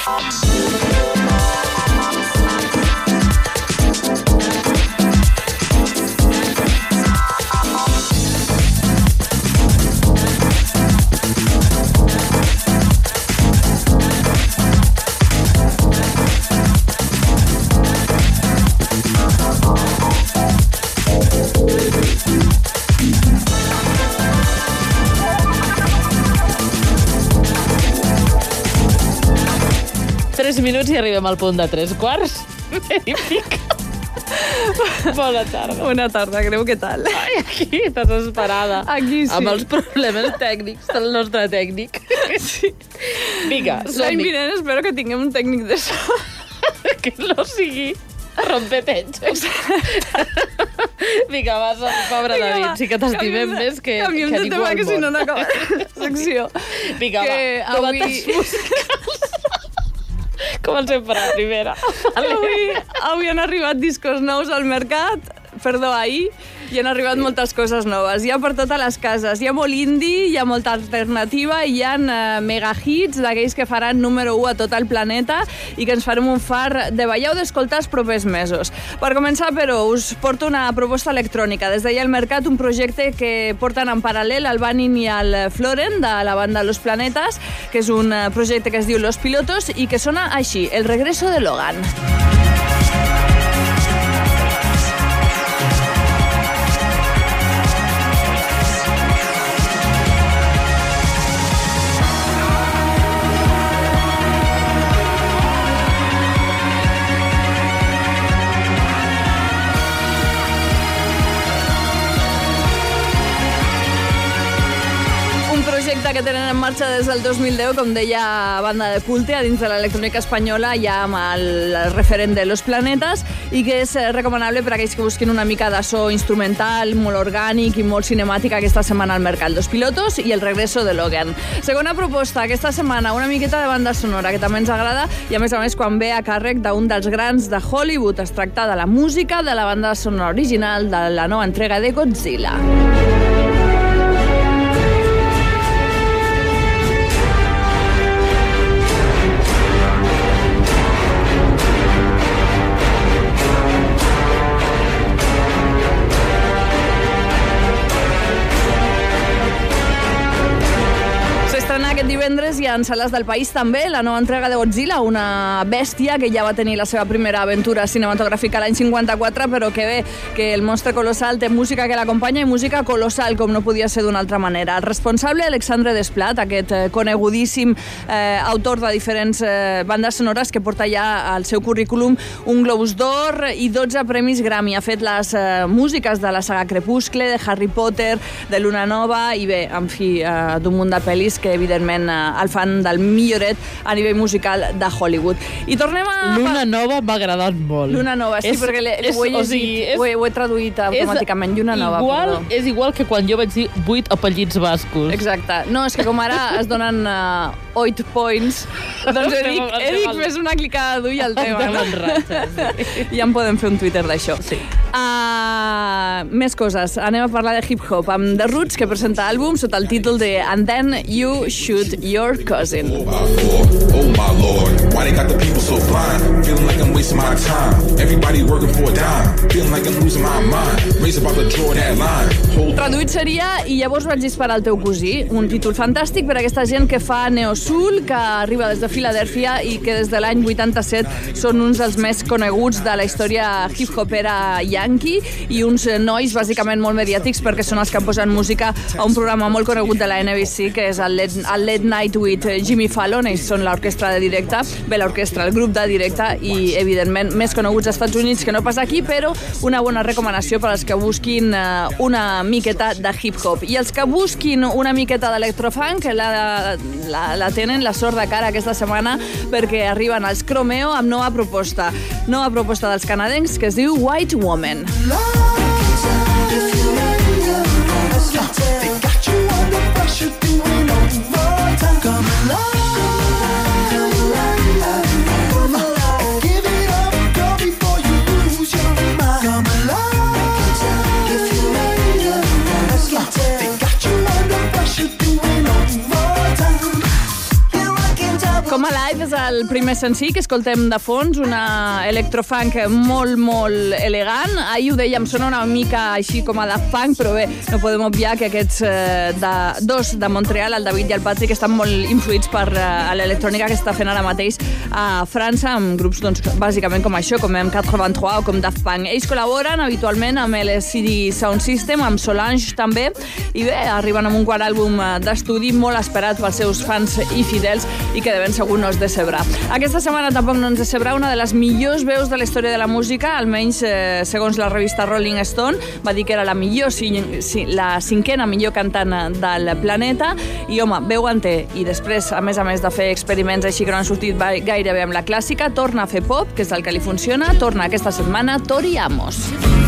Minuts i arribem al punt de 3:15. Bona tarda. Bona tarda, Greu, què tal? Ai, aquí estàs esperada. Aquí sí. Amb els problemes tècnics del nostre tècnic. Sí. Vinga, L'any vinent espero que tinguem un tècnic de so. Que no sigui rompetechos. Vinga, vas, pobre David, sí que t'estimem més que ningú al món. Canviem de tema, que si no n'acaba la secció. Vinga, va, novetats musicals. Com sempre, primera. Avui han arribat discos nous al mercat, ahir, i han arribat moltes coses noves. Hi ha per totes les cases. Hi ha molt indie, hi ha molta alternativa, i hi ha mega hits d'aquells que faran número 1 a tot el planeta i que ens farem un far de ballar o d'escoltar els propers mesos. Per començar, però, us porto una proposta electrònica. Des d'ahir al mercat, un projecte que porten en paral·lel el Vanin i el Floren, de la banda Los Planetas, que és un projecte que es diu Los Pilotos i que sona així, El regreso de Logan. Que tenen en marxa des del 2010, com deia, banda de culte a dins de l'electrònica espanyola, ja amb el referent de Los Planetas, i que és recomanable per a aquells que busquin una mica de so instrumental, molt orgànic i molt cinemàtic aquesta setmana al mercat. Los Pilotos i El regreso de Logan. Segona proposta, aquesta setmana, una miqueta de banda sonora, que també ens agrada, i a més quan ve a càrrec d'un dels grans de Hollywood. Es tracta de la música de la banda sonora original de la nova entrega de Godzilla. Aquest divendres hi ha en sales del país també la nova entrega de Godzilla, una bèstia que ja va tenir la seva primera aventura cinematogràfica l'any 54, però que bé, que el monstre colossal té música que l'acompanya i música colossal, com no podia ser d'una altra manera. El responsable, Alexandre Desplat, aquest conegudíssim autor de diferents bandes sonores que porta ja al seu currículum un Globus d'Or i 12 premis Grammy. Ha fet les músiques de la saga Crepuscle, de Harry Potter, de Luna Nova i bé, en fi, d'un munt de pel·lis que evidentment el fan del milloret a nivell musical de Hollywood. I tornem a... Luna Nova m'ha agradat molt. Luna Nova, sí, perquè ho he llegit, ho he traduït automàticament. Lluna Nova, perdó. És igual que quan jo vaig dir 8 apellits bascos. Exacte. No, és que com ara es donen 8 points, doncs he dit fes una clicada d'ull al tema. Ja en podem fer un Twitter d'això. Sí. Més coses. Anem a parlar de hip-hop amb The Roots, que presenta àlbum sota el títol de And Then You Shoot Your Cousin. Oh my Lord, why they got the people so blind? Feeling like I'm wasting my time. Everybody working for a dime. Feeling like I'm losing my mind. Race about to draw that line. Traduït seria I llavors vaig disparar al teu cosí. Un títol fantàstic per a aquesta gent que fa neo-soul, que arriba des de Filadèlfia i que des de l'any 87 són uns dels més coneguts de la història hip-hopera yankee i uns nois bàsicament molt mediàtics perquè són els que posen música a un programa molt conegut de la NBC, que és el Late Night with Jimmy Fallon. Ells són l'orquestra de directe, el grup de directe i, evidentment, més coneguts als Estats Units que no pas aquí, però una bona recomanació per als que busquin una miqueta de hip-hop. I els que busquin una miqueta d'electrofunk la tenen la sort de cara aquesta setmana perquè arriben els Chromeo amb nova proposta dels canadencs que es diu White Woman. Come Alive és el primer senzill que escoltem de fons, una electrofunk molt, molt elegant. Ahir ho dèiem, sona una mica així com a Daft Punk, però bé, no podem obviar que aquests dos de Montreal, el David i el Patrick, estan molt influïts per l'electrònica que està fent ara mateix a França, amb grups, doncs, bàsicament com això, com M83 o com Daft Punk. Ells col·laboren habitualment amb LCD Sound System, amb Solange també, i bé, arriben amb un quart àlbum d'estudi molt esperat pels seus fans i fidels i que de ben segur no es decebrà. Aquesta setmana tampoc no ens decebrà una de les millors veus de la història de la música, almenys segons la revista Rolling Stone, va dir que era la cinquena millor cantant del planeta, i home, veu en té, i després, a més de fer experiments així que no han sortit gairebé amb la clàssica, torna a fer pop, que és el que li funciona, torna aquesta setmana Tori Amos.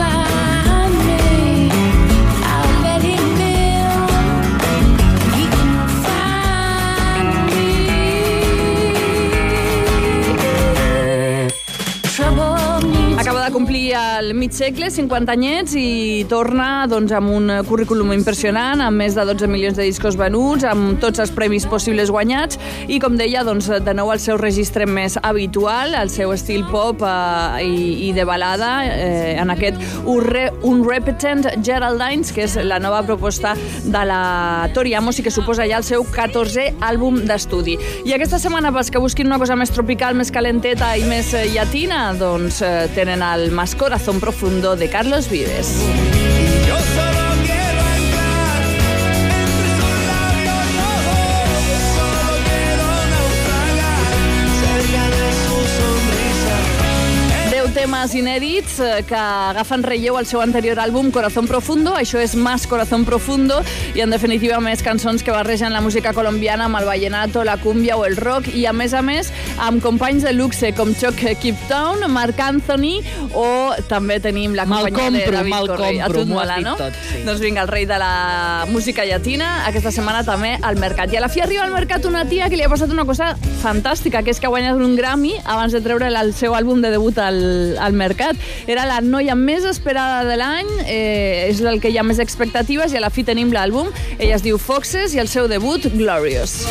Acaba de complir el mig segle, 50 anyets, i torna doncs, amb un currículum impressionant, amb més de 12 milions de discos venuts, amb tots els premis possibles guanyats, i com deia, doncs, de nou el seu registre més habitual, el seu estil pop i de balada, en aquest Unrepentant Geraldines, que és la nova proposta de la Tori Amos i que suposa ja el seu 14è àlbum d'estudi. I aquesta setmana, pels que busquin una cosa més tropical, més calenteta i més llatina, doncs tenen el Más Corazón Profundo de Carlos Vives. Yo solo quiero entrar entre sus labios rojos, solo quiero naufragar cerca de su sonrisa. 10 temes inèdits que agafen relleu al seu anterior àlbum Corazón Profundo. Això és Más Corazón Profundo, i en definitiva més cançons que barregen la música colombiana amb el vallenato, la cumbia o el rock, i a més amb companys de luxe com Chuck Kiptown, Marc Anthony, o també tenim la companyia de David Correy. A tu et mola, no? Tot, sí. Doncs vinga, el rei de la música llatina, aquesta setmana també al Mercat. I a la fi arriba al Mercat una tia que li ha passat una cosa fantàstica, que és que ha guanyat un Grammy abans de treure el seu àlbum de debut al Mercat. Era la noia més esperada de l'any, és el que hi ha més expectatives, i a la fi tenim l'àlbum. Ella es diu Foxes i el seu debut, Glorious.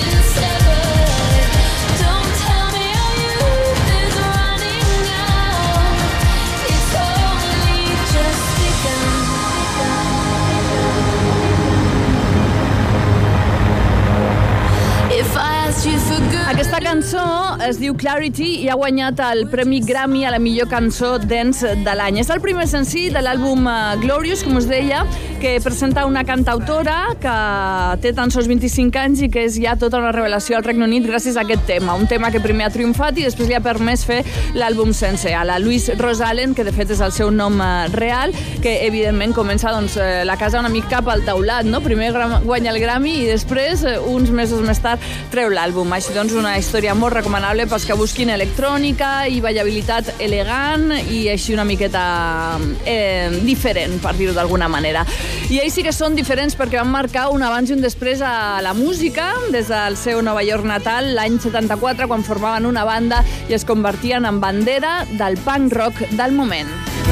Aquesta cançó es diu Clarity i ha guanyat el Premi Grammy a la millor cançó dance de l'any. És el primer senzill de l'àlbum Glorious, com us deia, que presenta una cantautora que té tan sols 25 anys i que és ja tota una revelació al Regne Unit gràcies a aquest tema. Un tema que primer ha triomfat i després li ha permès fer l'àlbum sencer. A la Louise Rosalen, que de fet és el seu nom real, que evidentment comença doncs, la casa una mica cap al teulat, no? Primer guanya el Grammy i després, uns mesos més tard, treu l'àlbum. Així doncs, una història molt recomanable pels que busquin electrònica i ballabilitat elegant i així una miqueta diferent, per dir-ho d'alguna manera. I ells sí que són diferents perquè van marcar un abans i un després a la música des del seu Nova York natal l'any 74, quan formaven una banda i es convertien en bandera del punk rock del moment.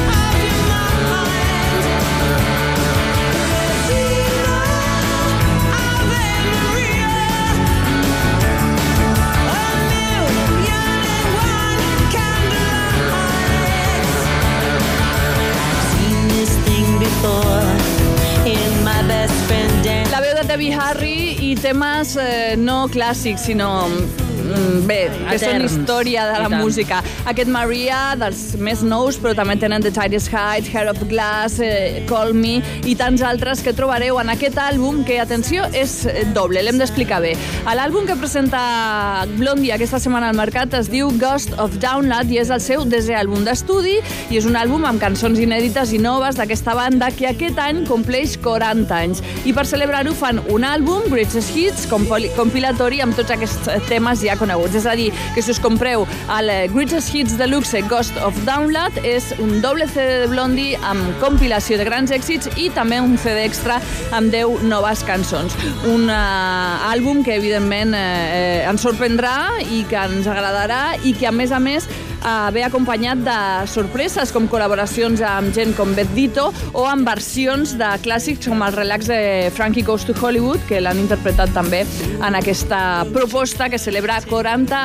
La veu de Debbie Harry i temes no clàssics, sinó que són història de la música. Aquest Maria, dels més nous, però també tenen The Tightest Height, Hair of Glass, Call Me i tants altres que trobareu en aquest àlbum, que, atenció, és doble, l'hem d'explicar bé. L'àlbum que presenta Blondie aquesta setmana al mercat es diu Ghost of Download i és el seu 10è àlbum d'estudi i és un àlbum amb cançons inèdites i noves d'aquesta banda que aquest any compleix 40 anys. I per celebrar-ho fan un àlbum, Greatest Hits, compilatori amb tots aquests temes ja coneguts. És a dir, que si us compreu el Greatest Hits Deluxe Ghost of Download és un doble CD de Blondie amb compilació de grans èxits i també un CD extra amb 10 noves cançons. Un àlbum que evidentment ens sorprendrà i que ens agradarà i que a més ve acompanyat de sorpreses com col·laboracions amb gent com Beth Ditto o amb versions de clàssics com el relax de Frankie Goes to Hollywood, que l'han interpretat també en aquesta proposta que celebra 40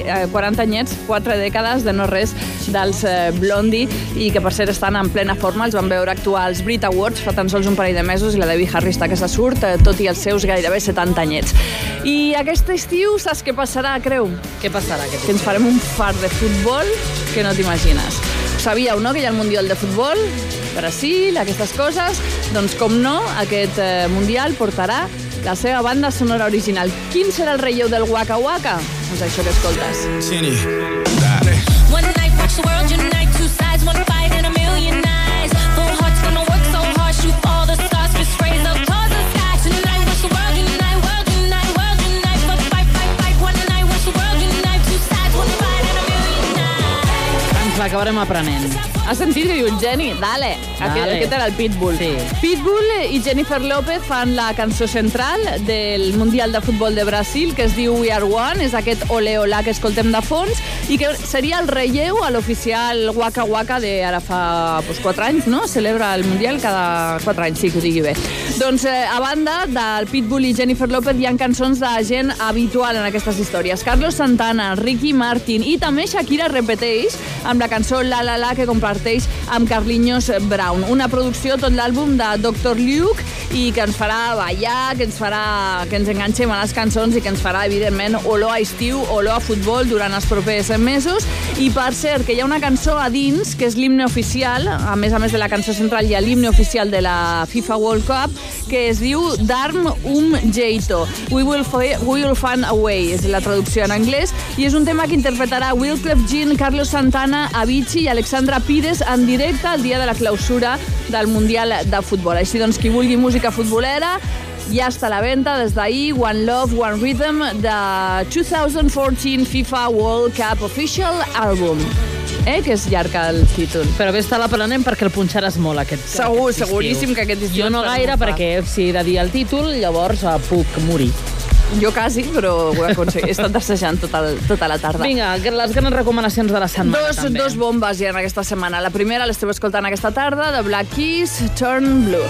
anyets, 4 dècades de no res dels Blondie, i que per cert estan en plena forma. Els van veure actuar als Brit Awards fa tan sols un parell de mesos i la Debbie Harry està que se surt, tot i els seus gairebé 70 anyets. I aquest estiu saps què passarà, creu? Què passarà? Que ens farem un fart de futbol que no t'imagines. Sabíeu, no?, que hi ha el Mundial de Futbol, Brasil, aquestes coses. Doncs, com no, aquest Mundial portarà la seva banda sonora original. Quin serà el relleu del Waka Waka? Doncs això que escoltes. Chini, dale. One night, watch the world unite. Two sides, one fight and a million eyes. Full hearts gonna work so hard, shoot all the stars, fist raise up towards the sky. Tonight, watch the world unite, world unite, world unite. Fight, fight, fight. One night, watch the world unite. Two sides, one fight and a million eyes. Ens l'acabarem aprenent. Has sentit que diu Jenny? Dale. Aquest era el Pitbull. Sí. Pitbull i Jennifer López fan la cançó central del Mundial de Futbol de Brasil, que es diu We Are One, és aquest ole olà que escoltem de fons, i que seria el relleu a l'oficial Waka Waka d'ara fa 4 anys, no? Celebra el Mundial cada 4 anys, sí, que ho digui bé. Doncs, a banda del Pitbull i Jennifer López, hi ha cançons de gent habitual en aquestes històries. Carlos Santana, Ricky Martin i també Shakira repeteix amb la cançó La La La, que comparteix amb Carlinhos Brown. Una producció, tot l'àlbum de Dr. Luke, i que ens farà ballar, que ens enganxem a les cançons i que ens farà, evidentment, olor a estiu, olor a futbol durant els propers mesos. I, per cert, que hi ha una cançó a dins, que és l'himne oficial, a més de la cançó central hi ha l'himne oficial de la FIFA World Cup, que es diu Darm Jeito. We will find a way, és la traducció en anglès, i és un tema que interpretarà Wyclef Jean, Carlos Santana, Avicii i Alexandra Pires en directe el dia de la clausura del Mundial de Futbol. Així doncs, qui vulgui música futbolera, ja està a la venda des d'ahir, One Love, One Rhythm, de 2014 FIFA World Cup Official Album. Que és llarg el títol. Però bé, està l'aprenent perquè el punxaràs molt, aquest Segur, estiu. seguríssim que aquest estiu... Jo no gaire, perquè si he de dir el títol, llavors puc morir. Jo quasi, però ho he aconseguit. He estat assajant tota la tarda. Vinga, les grans recomanacions de la setmana, també. Dos bombes hi ha en aquesta setmana. La primera l'esteu escoltant aquesta tarda, de Black Keys, Turn Blue.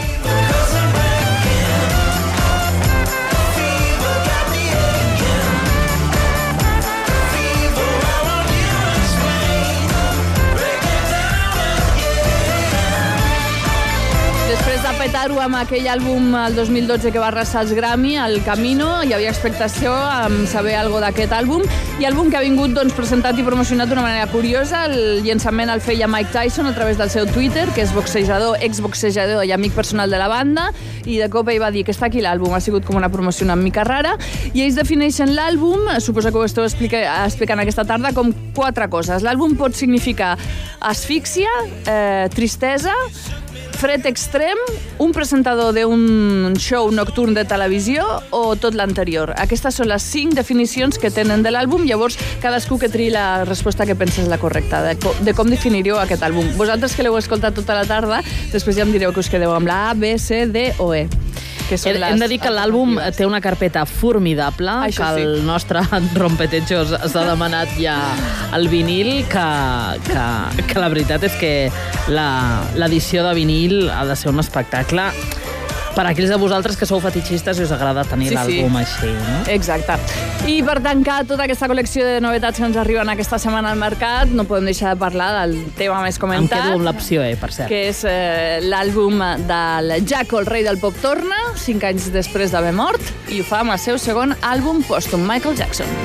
Després de petar-ho amb aquell àlbum el 2012 que va arrasar els Grammy, el Camino, hi havia expectació amb saber alguna d'aquest àlbum, i àlbum que ha vingut presentat i promocionat d'una manera curiosa. El llançament el feia Mike Tyson a través del seu Twitter, que és boxejador, exboxejador i amic personal de la banda, i de cop ell va dir que està aquí l'àlbum, ha sigut com una promoció una mica rara, i ells defineixen l'àlbum, suposo que ho esteu explicant aquesta tarda, com 4 coses. L'àlbum pot significar asfíxia, tristesa, fred extrem, un presentador d'un show nocturn de televisió o tot l'anterior. Aquestes són les 5 definicions que tenen de l'àlbum, llavors cadascú que triï la resposta que pensa és la correcta, de com definiríeu aquest àlbum. Vosaltres que l'heu escoltat tota la tarda, després ja em direu que us quedeu amb la A, B, C, D o E. Hem de dir que l'àlbum té una carpeta formidable, això que el nostre rompetechos s'ha demanat ja el vinil, que la veritat és que l'edició de vinil ha de ser un espectacle per a aquells de vosaltres que sou fetitxistes i us agrada tenir l'àlbum així, no? Exacte. I per tancar tota aquesta col·lecció de novetats que ens arriben aquesta setmana al mercat, no podem deixar de parlar del tema més comentat. Em quedo amb l'opció E, per cert. Que és l'àlbum del Jaco, el rei del pop torna, 5 anys després d'haver mort, i ho fa amb el seu segon àlbum pòstum, Michael Jackson.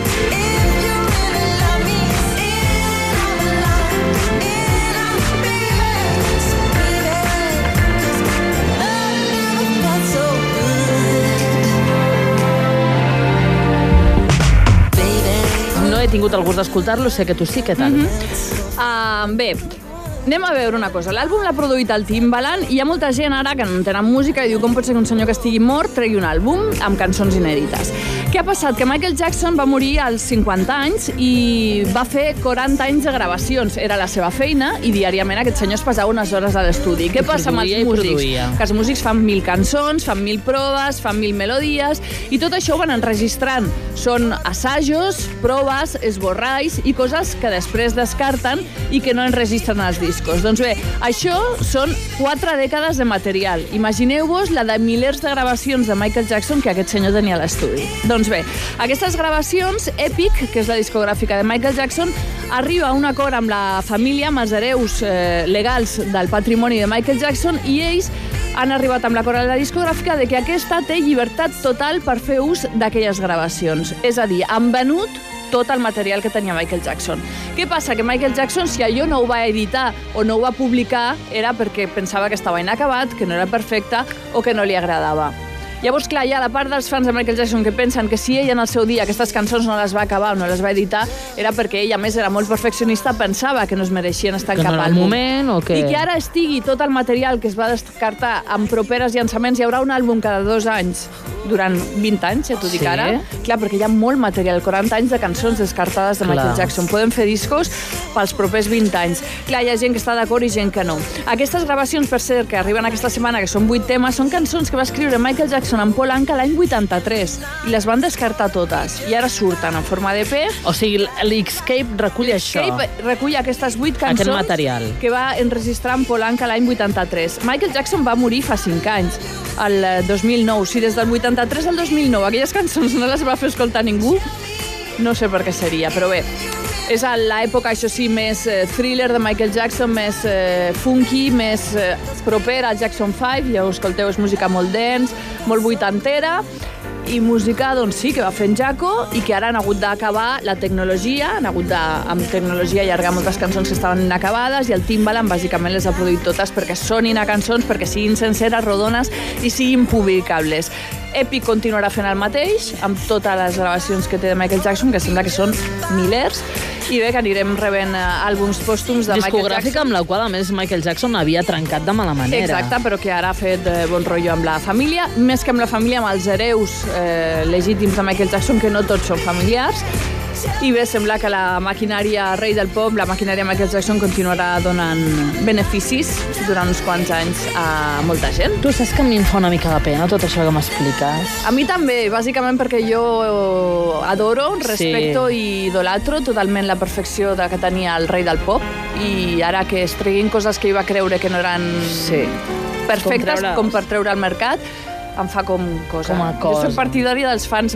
No he tingut el gust d'escoltar-lo, sé que tu sí, què tal? Bé, anem a veure una cosa. L'àlbum l'ha produït el Timbaland i hi ha molta gent ara que no entenen música i diu com pot ser que un senyor que estigui mort tregui un àlbum amb cançons inèdites. Què ha passat? Que Michael Jackson va morir als 50 anys i va fer 40 anys de gravacions. Era la seva feina i diàriament aquest senyor es passava unes hores a l'estudi. Què passa amb els músics? Que els músics fan 1.000 cançons, fan 1.000 proves, fan 1.000 melodies i tot això ho van enregistrant. Són assajos, proves, esborralls i coses que després descarten i que no enregistren als discos. Doncs bé, això són 4 dècades de material. Imagineu-vos la de milers de gravacions de Michael Jackson que aquest senyor tenia a l'estudi. Doncs bé, aquestes gravacions, Epic, que és la discogràfica de Michael Jackson, arriba a un acord amb la família, amb els hereus legals del patrimoni de Michael Jackson, i ells han arribat amb l'acord a la discogràfica de que aquesta té llibertat total per fer ús d'aquelles gravacions. És a dir, han venut tot el material que tenia Michael Jackson. Què passa? Que Michael Jackson, si allò no ho va editar o no ho va publicar, era perquè pensava que estava inacabat, que no era perfecte o que no li agradava. Llavors, clar, hi ha la part dels fans de Michael Jackson que pensen que si ell en el seu dia aquestes cançons no les va acabar o no les va editar, era perquè ell, a més, era molt perfeccionista, pensava que no es mereixien estar en cap àlbum. Que no era el moment o què? I que ara estigui tot el material que es va descartar en properes llançaments, hi haurà un àlbum cada 2 anys durant 20 anys, ja t'ho dic ara. Clar, perquè hi ha molt material, 40 anys de cançons descartades de Michael Jackson. Podem fer discos pels propers 20 anys. Clar, hi ha gent que està d'acord i gent que no. Aquestes gravacions, per cert, que arriben aquesta setmana, que són 8 temes, són cançons que va escriure Michael Jackson amb Paul Anka l'any 83 i les van descartar totes i ara surten en forma d'EP. O sigui, l'Escape recull això. L'Escape recull aquestes 8 cançons, aquest material que va enregistrar amb Paul Anka l'any 83. Michael Jackson va morir fa 5 anys, el 2009. Si des del 83 al 2009 aquelles cançons no les va fer escoltar ningú, no sé per què seria, però bé. És a l'època, això sí, més thriller de Michael Jackson, més funky, més propera al Jackson 5, ja ho escolteu, és música molt dance, molt vuitantera, i música, doncs sí, que va fent Jaco i que ara han hagut d'acabar la tecnologia, han hagut amb tecnologia allargar moltes cançons que estaven inacabades i el Timbaland bàsicament les ha produït totes perquè sonin a cançons, perquè siguin senceres, rodones i siguin publicables. Epic continuarà fent el mateix amb totes les gravacions que té de Michael Jackson, que sembla que són milers, i bé, que anirem rebent àlbums pòstums de Michael Jackson. Discogràfica amb la qual, a més, Michael Jackson havia trencat de mala manera. Exacte, però que ara ha fet bon rotllo amb la família, més que amb la família, amb els hereus legítims de Michael Jackson, que no tots són familiars. I bé, sembla que la maquinària rei del pop, la maquinària Michael Jackson, continuarà donant beneficis durant uns quants anys a molta gent. Tu saps que a mi em fa una mica de pena tot això que m'expliques? A mi també, bàsicament perquè jo adoro, respecto i idolatro totalment la perfecció que tenia el rei del pop, i ara que es treguin coses que ell va creure que no eren perfectes com per treure al mercat, em fa com cosa. Jo soc partidària dels fans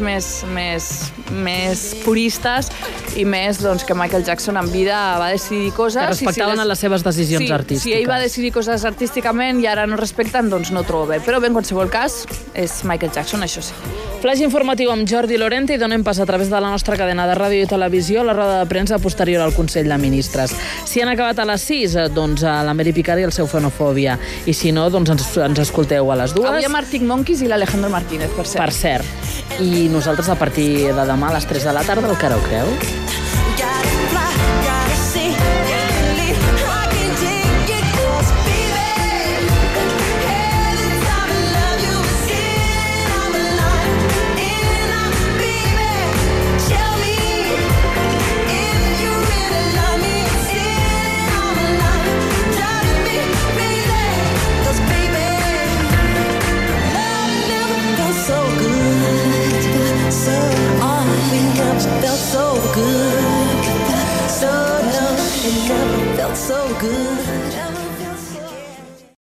més puristes i més doncs, que Michael Jackson en vida va decidir coses... Que respectaven les seves decisions artístiques. Si ell va decidir coses artísticament i ara no respecten, doncs no ho trobo bé. Però bé, en qualsevol cas, és Michael Jackson, això sí. Flash informatiu amb Jordi Lorente i donem pas a través de la nostra cadena de ràdio i televisió a la roda de premsa posterior al Consell de Ministres. Si han acabat a les 6, doncs a la Mary Picard i el seu Fenofòbia. I si no, doncs ens escolteu a les 2. Avui amb Arctic Monkeys i l'Alejandro Martínez, per cert. Per cert. I nosaltres a partir de demà a les 3 de la tarda, el que ara ho creu? So good.